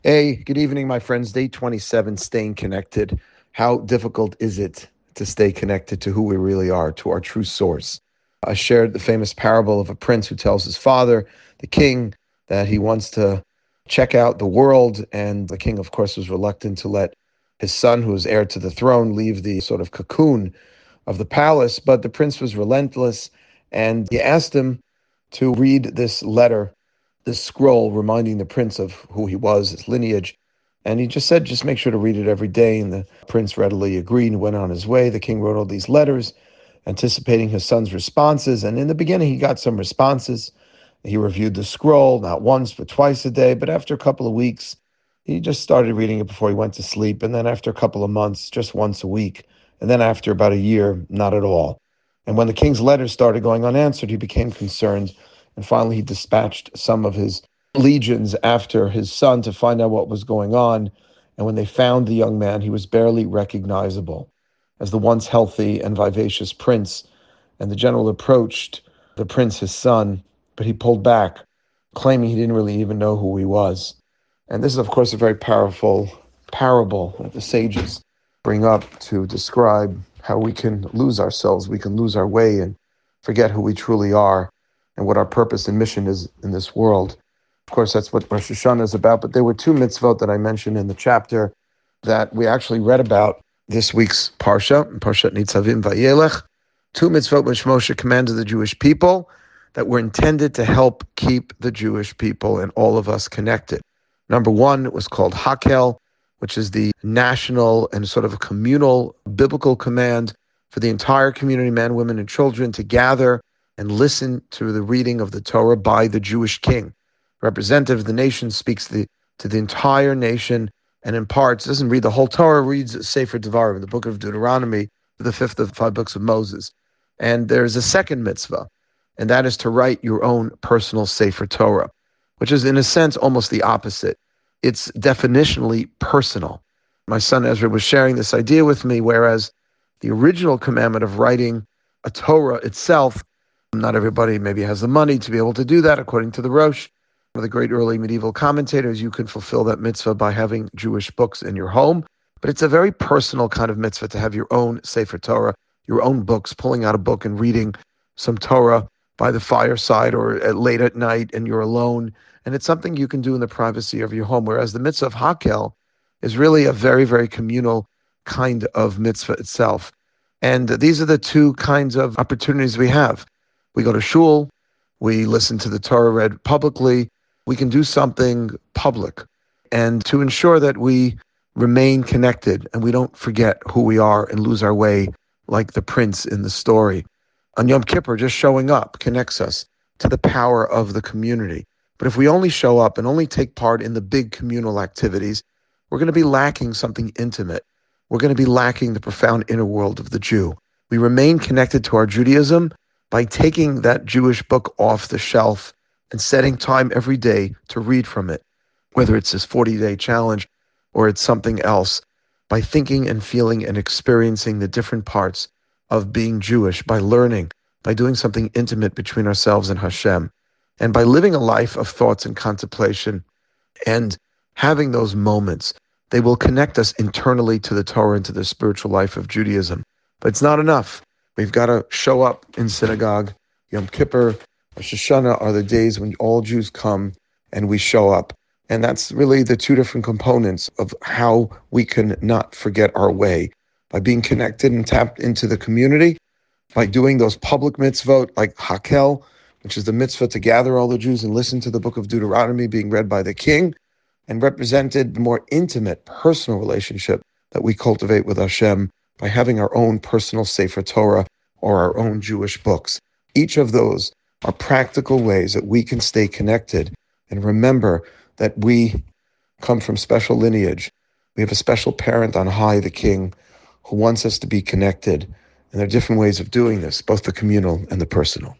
Hey, good evening, my friends. Day 27, staying connected. How difficult is it to stay connected to who we really are, to our true source? I shared the famous parable of a prince who tells his father, the king, that he wants to check out the world. And the king, of course, was reluctant to let his son, who was heir to the throne, leave the sort of cocoon of the palace. But the prince was relentless, and he asked him to read this letter, this scroll reminding the prince of who he was, his lineage. And he just said, just make sure to read it every day. And the prince readily agreed and went on his way. The king wrote all these letters, anticipating his son's responses. And in the beginning, he got some responses. He reviewed the scroll, not once, but twice a day. But after a couple of weeks, he just started reading it before he went to sleep. And then after a couple of months, just once a week. And then after about a year, not at all. And when the king's letters started going unanswered, he became concerned. And finally, he dispatched some of his legions after his son to find out what was going on. And when they found the young man, he was barely recognizable as the once healthy and vivacious prince. And the general approached the prince, his son, but he pulled back, claiming he didn't really even know who he was. And this is, of course, a very powerful parable that the sages bring up to describe how we can lose ourselves, we can lose our way and forget who we truly are and what our purpose and mission is in this world. Of course, that's what Rosh Hashanah is about, but there were two mitzvot that I mentioned in the chapter that we actually read about this week's Parsha, Parshat Nitzavim Vayelech, two mitzvot which Moshe commanded the Jewish people that were intended to help keep the Jewish people and all of us connected. Number one, it was called Hakel, which is the national and sort of a communal biblical command for the entire community, men, women, and children, to gather and listen to the reading of the Torah by the Jewish king. Representative of the nation speaks to the entire nation and imparts, doesn't read the whole Torah, reads Sefer Devarim, the book of Deuteronomy, the fifth of the five books of Moses. And there's a second mitzvah, and that is to write your own personal Sefer Torah, which is in a sense almost the opposite. It's definitionally personal. My son Ezra was sharing this idea with me, whereas the original commandment of writing a Torah itself, not everybody maybe has the money to be able to do that. According to the Rosh, one of the great early medieval commentators, you can fulfill that mitzvah by having Jewish books in your home. But it's a very personal kind of mitzvah to have your own Sefer Torah, your own books, pulling out a book and reading some Torah by the fireside or late at night and you're alone. And it's something you can do in the privacy of your home, whereas the mitzvah of Hakel is really a very, very communal kind of mitzvah itself. And these are the two kinds of opportunities we have. We go to shul, we listen to the Torah read publicly, we can do something public. And to ensure that we remain connected and we don't forget who we are and lose our way like the prince in the story. On Yom Kippur, just showing up connects us to the power of the community. But if we only show up and only take part in the big communal activities, we're going to be lacking something intimate. We're going to be lacking the profound inner world of the Jew. We remain connected to our Judaism by taking that Jewish book off the shelf and setting time every day to read from it, whether it's this 40-day challenge or it's something else, by thinking and feeling and experiencing the different parts of being Jewish, by learning, by doing something intimate between ourselves and Hashem, and by living a life of thoughts and contemplation and having those moments. They will connect us internally to the Torah and to the spiritual life of Judaism. But it's not enough. We've got to show up in synagogue. Yom Kippur, Rosh Hashanah are the days when all Jews come and we show up. And that's really the two different components of how we can not forget our way. By being connected and tapped into the community, by doing those public mitzvot like Hakel, which is the mitzvah to gather all the Jews and listen to the book of Deuteronomy being read by the king, and represented the more intimate, personal relationship that we cultivate with Hashem by having our own personal Sefer Torah or our own Jewish books. Each of those are practical ways that we can stay connected and remember that we come from special lineage. We have a special parent on high, the king, who wants us to be connected. And there are different ways of doing this, both the communal and the personal.